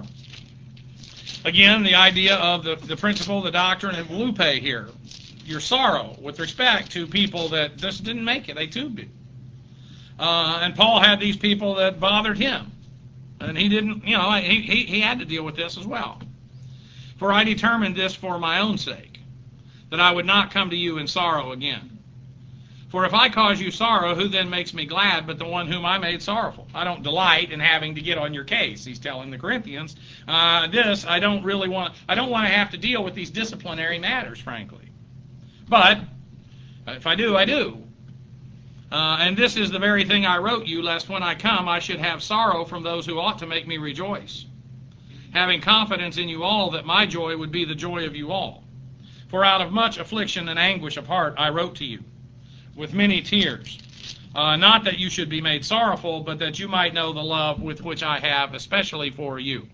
Again, the idea of the, the principle, the doctrine of lupe here. Your sorrow with respect to people that just didn't make it. They tubed it. Uh, and Paul had these people that bothered him. And he didn't, you know, he, he, he had to deal with this as well. For I determined this for my own sake, that I would not come to you in sorrow again. For if I cause you sorrow, who then makes me glad but the one whom I made sorrowful? I don't delight in having to get on your case, he's telling the Corinthians. Uh, this, I don't really want, I don't want to have to deal with these disciplinary matters, frankly. But, if I do, I do. Uh, and this is the very thing I wrote you, lest when I come I should have sorrow from those who ought to make me rejoice, having confidence in you all that my joy would be the joy of you all. For out of much affliction and anguish of heart I wrote to you, with many tears, uh, not that you should be made sorrowful, but that you might know the love with which I have, especially for you.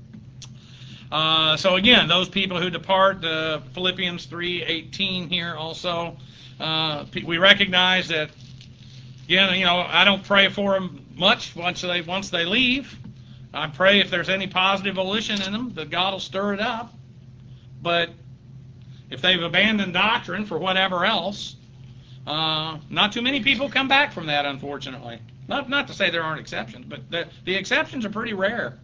Uh, so again, those people who depart, uh, Philippians three eighteen here also, uh, we recognize that, again, you know, I don't pray for them much once they once they leave. I pray if there's any positive volition in them, that God will stir it up. But if they've abandoned doctrine for whatever else, Uh, not too many people come back from that, unfortunately. Not not to say there aren't exceptions, but the, the exceptions are pretty rare.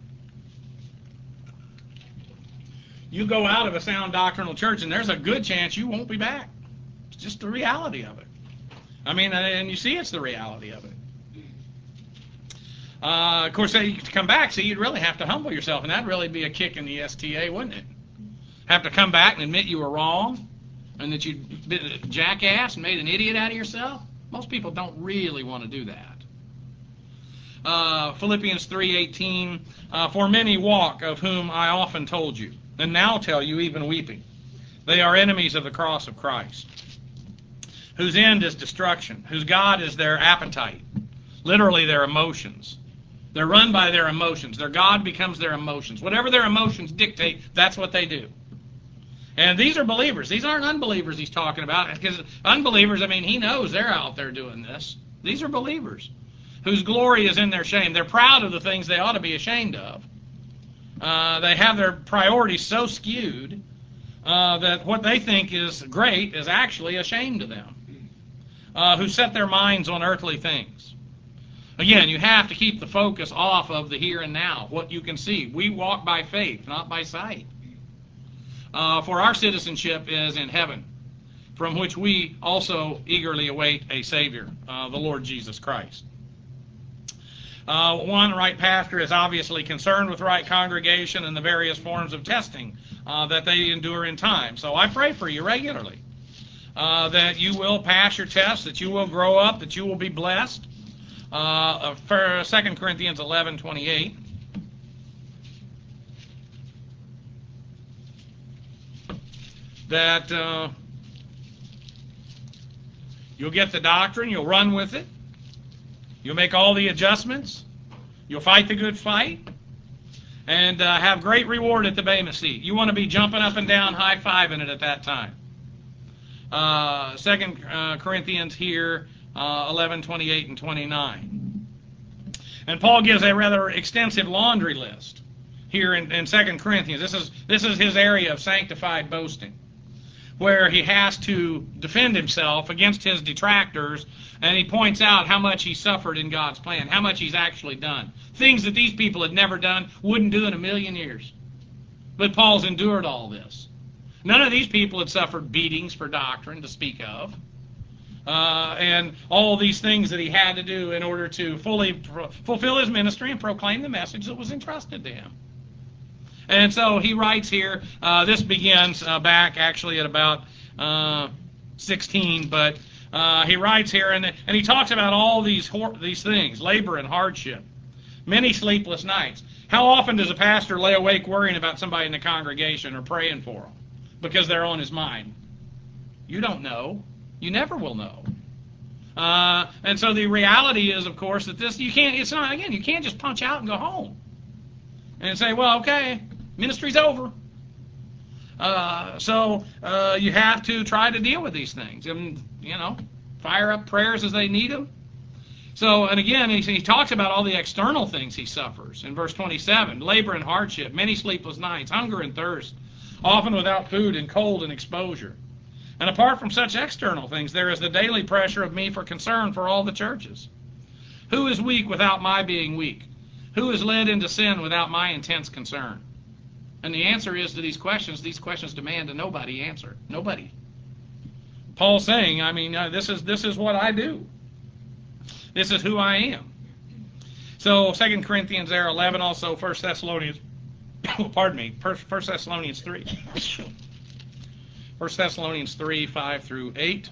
You go out of a sound doctrinal church, and there's a good chance you won't be back. It's just the reality of it. I mean, and you see it's the reality of it. Uh, of course, you come back, see, you'd really have to humble yourself, and that'd really be a kick in the S T A, wouldn't it? Have to come back and admit you were wrong, and that you'd been a jackass and made an idiot out of yourself. Most people don't really want to do that. Uh, Philippians three eighteen, uh, for many walk, of whom I often told you, and now tell you even weeping. They are enemies of the cross of Christ, whose end is destruction, whose God is their appetite, literally their emotions. They're run by their emotions. Their God becomes their emotions. Whatever their emotions dictate, that's what they do. And these are believers. These aren't unbelievers he's talking about. Because unbelievers, I mean, he knows they're out there doing this. These are believers whose glory is in their shame. They're proud of the things they ought to be ashamed of. Uh, they have their priorities so skewed uh, that what they think is great is actually a shame to them. Uh, who set their minds on earthly things. Again, you have to keep the focus off of the here and now, what you can see. We walk by faith, not by sight. Uh, for our citizenship is in heaven, from which we also eagerly await a Savior, uh, the Lord Jesus Christ. Uh, one right pastor is obviously concerned with right congregation and the various forms of testing uh, that they endure in time. So I pray for you regularly, uh, that you will pass your tests, that you will grow up, that you will be blessed. Uh, for Second Corinthians eleven twenty-eight. That uh, you'll get the doctrine, you'll run with it, you'll make all the adjustments, you'll fight the good fight, and uh, have great reward at the Bema seat. You want to be jumping up and down, high-fiving it at that time. Uh, Second uh, Corinthians here, uh, eleven twenty-eight and twenty-nine. And Paul gives a rather extensive laundry list here in, in Second Corinthians. This is, this is his area of sanctified boasting, where he has to defend himself against his detractors, and he points out how much he suffered in God's plan, how much he's actually done. Things that these people had never done, wouldn't do in a million years. But Paul's endured all this. None of these people had suffered beatings for doctrine to speak of, uh, and all these things that he had to do in order to fully pro- fulfill his ministry and proclaim the message that was entrusted to him. And so he writes here, uh, this begins uh, back actually at about uh, sixteen, but uh, he writes here, and, and he talks about all these hor- these things, labor and hardship, many sleepless nights. How often does a pastor lay awake worrying about somebody in the congregation or praying for them because they're on his mind? You don't know. You never will know. Uh, and so the reality is, of course, that this, you can't, it's not, again, you can't just punch out and go home and say, well, okay, ministry's over. Uh, so uh, you have to try to deal with these things and, you know, fire up prayers as they need them. So, and again, he, he talks about all the external things he suffers in verse twenty-seven, labor and hardship, many sleepless nights, hunger and thirst, often without food and cold and exposure. And apart from such external things, there is the daily pressure of me for concern for all the churches. Who is weak without my being weak? Who is led into sin without my intense concern? And the answer is to these questions, these questions demand a nobody answer. Nobody. Paul's saying, I mean, uh, this is this is what I do. This is who I am. So Second Corinthians there, eleven, also First Thessalonians, pardon me, First Thessalonians three. First Thessalonians three, five through eight.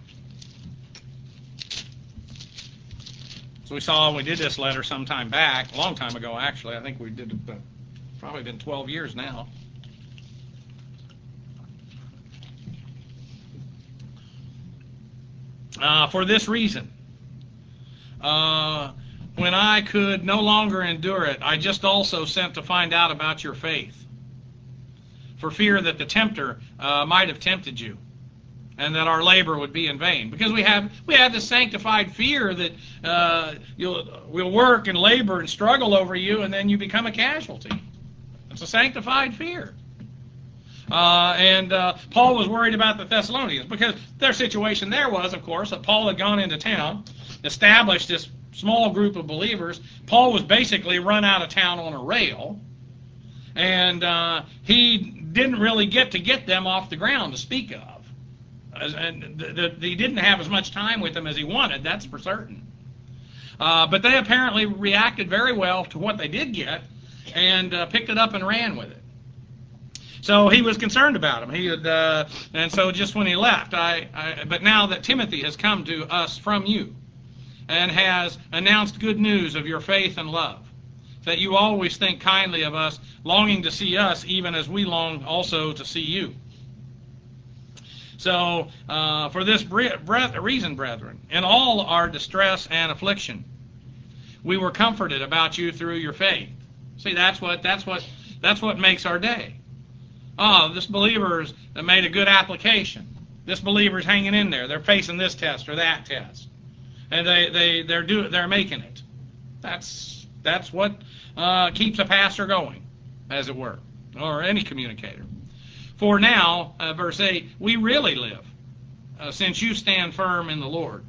So we saw, we did this letter some time back, a long time ago actually. I think we did it, uh, probably been twelve years now. Uh, for this reason, uh, when I could no longer endure it, I just also sent to find out about your faith, for fear that the tempter uh, might have tempted you, and that our labor would be in vain. Because we have we have this sanctified fear that uh, you'll we'll work and labor and struggle over you, and then you become a casualty. It's a sanctified fear. Uh, and uh, Paul was worried about the Thessalonians, because their situation there was, of course, that Paul had gone into town, established this small group of believers. Paul was basically run out of town on a rail, and uh, he didn't really get to get them off the ground to speak of. As, and the, the, he didn't have as much time with them as he wanted, that's for certain. Uh, but they apparently reacted very well to what they did get, and uh, picked it up and ran with it. So he was concerned about him. He had, uh, and so just when he left, I, I, but now that Timothy has come to us from you, and has announced good news of your faith and love, that you always think kindly of us, longing to see us, even as we long also to see you. So, uh, for this reason, brethren, in all our distress and affliction, we were comforted about you through your faith. See, that's what that's what that's what makes our day. Oh, this believer's made a good application. This believer's hanging in there. They're facing this test or that test, and they they they're do they're making it. That's that's what uh, keeps a pastor going, as it were, or any communicator. For now, uh, verse eight, we really live, uh, since you stand firm in the Lord.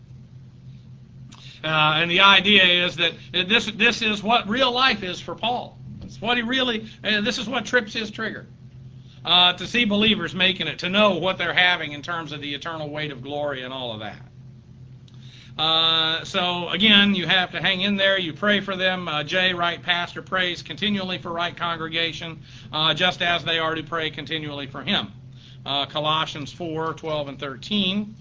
Uh, and the idea is that this this is what real life is for Paul. It's what he really, uh, this is what trips his trigger. Uh, to see believers making it, to know what they're having in terms of the eternal weight of glory and all of that. Uh, so, again, you have to hang in there. You pray for them. Uh, Jay, right pastor, prays continually for right congregation, uh, just as they are to pray continually for him. Uh, Colossians four, twelve, and thirteen.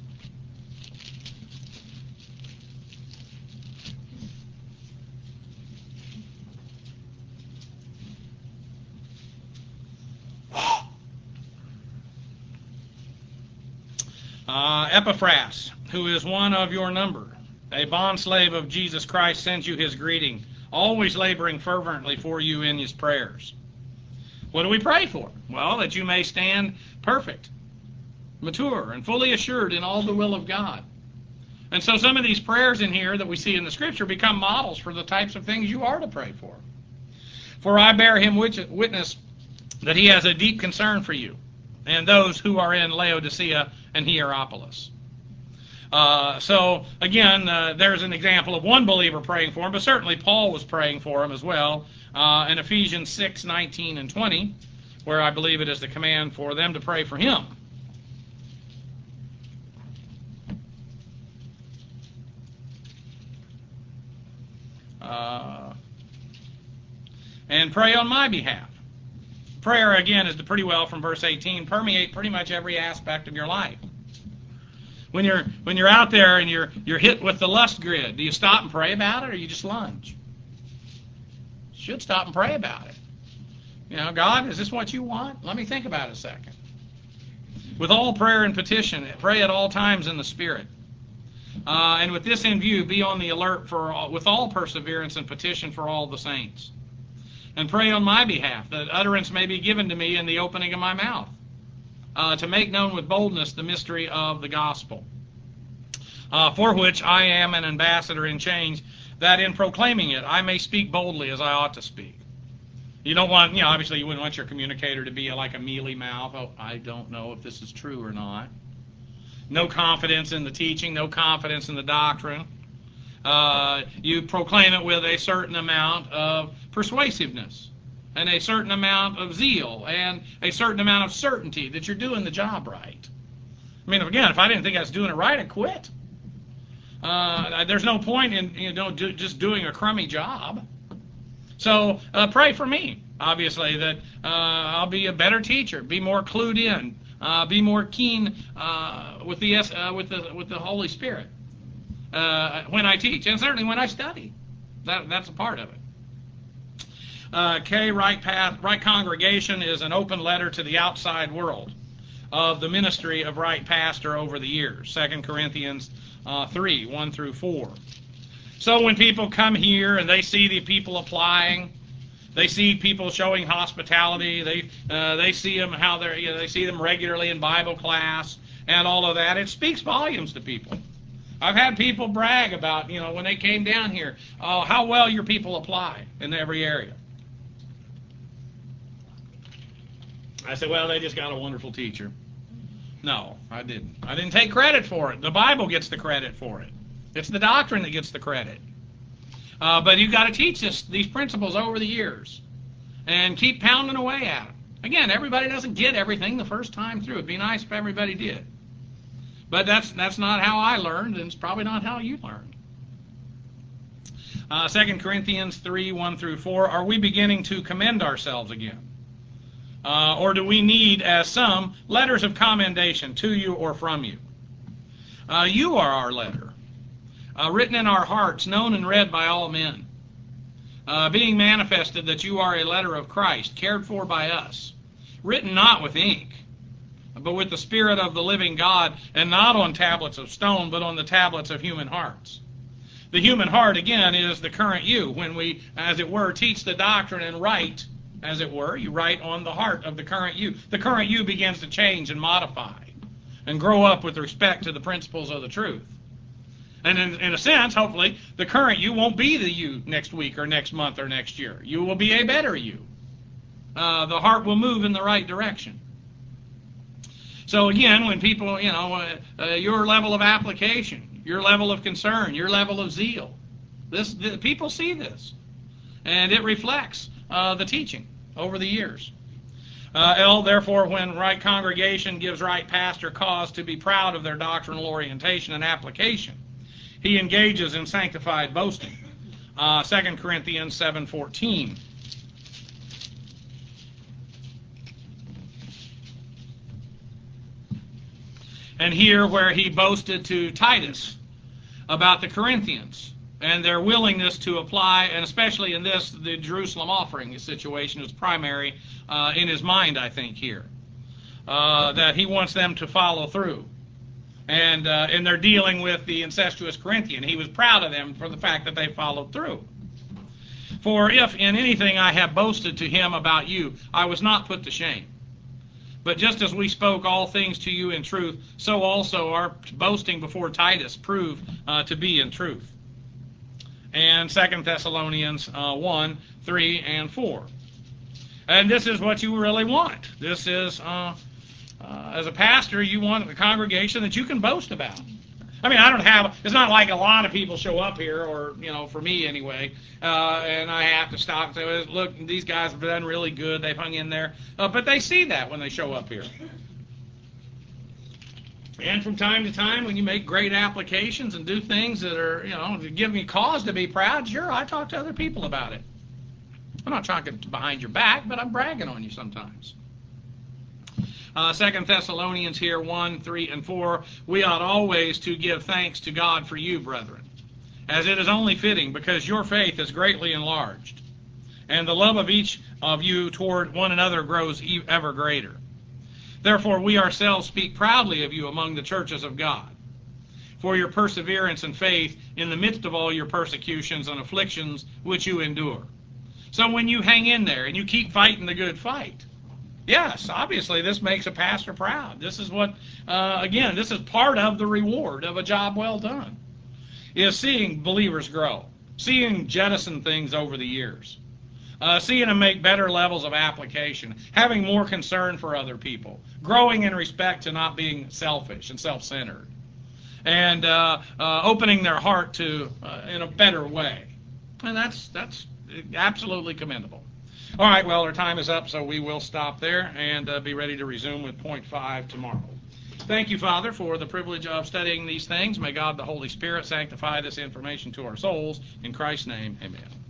Uh, Epaphras, who is one of your number, a bondslave of Jesus Christ, sends you his greeting, always laboring fervently for you in his prayers. What do we pray for? Well, that you may stand perfect, mature, and fully assured in all the will of God. And so some of these prayers in here that we see in the Scripture become models for the types of things you are to pray for. For I bear him witness that he has a deep concern for you and those who are in Laodicea and Hierapolis. Uh, so, again, uh, there's an example of one believer praying for him, but certainly Paul was praying for him as well uh, in Ephesians six, nineteen, and twenty, where I believe it is the command for them to pray for him. Uh, and pray on my behalf. Prayer, again, is to pretty well, from verse eighteen, permeate pretty much every aspect of your life. When you're when you're out there and you're you're hit with the lust grid, do you stop and pray about it, or you just lunge? You should stop and pray about it. You know, God, is this what you want? Let me think about it a second. With all prayer and petition, pray at all times in the Spirit. Uh, and with this in view, be on the alert for all, with all perseverance and petition for all the saints. And pray on my behalf, that utterance may be given to me in the opening of my mouth, uh, to make known with boldness the mystery of the gospel, uh, for which I am an ambassador in chains, that in proclaiming it I may speak boldly as I ought to speak. You don't want, you know, obviously you wouldn't want your communicator to be like a mealy mouth. Oh, I don't know if this is true or not. No confidence in the teaching, no confidence in the doctrine. Uh, you proclaim it with a certain amount of persuasiveness and a certain amount of zeal and a certain amount of certainty that you're doing the job right. I mean, again, if I didn't think I was doing it right, I'd quit. Uh, there's no point in, you know, do, just doing a crummy job. So uh, pray for me, obviously, that uh, I'll be a better teacher, be more clued in, uh, be more keen uh, with the uh, with the with the Holy Spirit uh, when I teach, and certainly when I study. That that's a part of it. Uh, K, right path, right congregation is an open letter to the outside world of the ministry of right pastor over the years. Second Corinthians uh, three, one through four. So when people come here and they see the people applying, they see people showing hospitality, they uh, they see them how they're you know, they see them regularly in Bible class and all of that. It speaks volumes to people. I've had people brag about, you know, when they came down here, uh, how well your people apply in every area. I said, well, they just got a wonderful teacher. No, I didn't. I didn't take credit for it. The Bible gets the credit for it. It's the doctrine that gets the credit. Uh, but you've got to teach this, these principles over the years and keep pounding away at them. Again, everybody doesn't get everything the first time through. It'd be nice if everybody did. But that's that's not how I learned, and it's probably not how you learned. Uh, Second Corinthians three, one through four, are we beginning to commend ourselves again? Uh, or do we need, as some, letters of commendation to you or from you? Uh, you are our letter, uh, written in our hearts, known and read by all men, uh, being manifested that you are a letter of Christ, cared for by us, written not with ink, but with the Spirit of the living God, and not on tablets of stone, but on the tablets of human hearts. The human heart, again, is the current you. When we, as it were, teach the doctrine and write, as it were, you write on the heart of the current you. The current you begins to change and modify and grow up with respect to the principles of the truth. And in, in a sense, hopefully, the current you won't be the you next week or next month or next year. You will be a better you. Uh, the heart will move in the right direction. So again, when people, you know, uh, uh, your level of application, your level of concern, your level of zeal, this the, people see this, and it reflects uh, the teaching over the years. Uh, L, therefore, when right congregation gives right pastor cause to be proud of their doctrinal orientation and application, he engages in sanctified boasting. Uh, Second Corinthians seven fourteen. And here where he boasted to Titus about the Corinthians and their willingness to apply, and especially in this, the Jerusalem offering situation is primary uh, in his mind, I think, here. Uh, that he wants them to follow through. And, uh, and they're dealing with the incestuous Corinthian. He was proud of them for the fact that they followed through. For if in anything I have boasted to him about you, I was not put to shame. But just as we spoke all things to you in truth, so also our boasting before Titus proved uh, to be in truth. And Second Thessalonians uh, one, three, and four. And this is what you really want. This is, uh, uh, as a pastor, you want a congregation that you can boast about. I mean, I don't have, it's not like a lot of people show up here, or, you know, for me anyway, uh, and I have to stop and say, look, these guys have done really good, they've hung in there. Uh, but they see that when they show up here. And from time to time, when you make great applications and do things that are, you know, give me cause to be proud, sure, I talk to other people about it. I'm not talking behind your back, but I'm bragging on you sometimes. Uh, Second Thessalonians here, one, three, and four, we ought always to give thanks to God for you, brethren, as it is only fitting, because your faith is greatly enlarged, and the love of each of you toward one another grows ever greater. Therefore we ourselves speak proudly of you among the churches of God, for your perseverance and faith in the midst of all your persecutions and afflictions which you endure. So when you hang in there and you keep fighting the good fight, yes, obviously this makes a pastor proud. This is what, uh, again, this is part of the reward of a job well done, is seeing believers grow, seeing jettison things over the years, uh, seeing them make better levels of application, having more concern for other people, growing in respect to not being selfish and self-centered, and uh, uh, opening their heart to uh, in a better way. And that's that's absolutely commendable. All right, well, our time is up, so we will stop there and uh, be ready to resume with point five tomorrow. Thank you, Father, for the privilege of studying these things. May God, the Holy Spirit, sanctify this information to our souls. In Christ's name, amen.